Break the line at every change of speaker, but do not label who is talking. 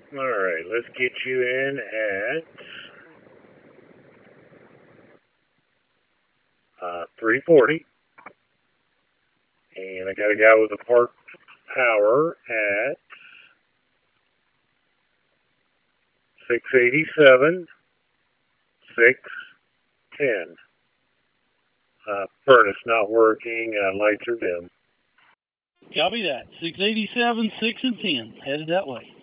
All right, let's get you in at 340. And I got a guy with a park power at 687, 610. Furnace not working, lights are dim.
Copy that. 687, 6 and 10. Headed that way.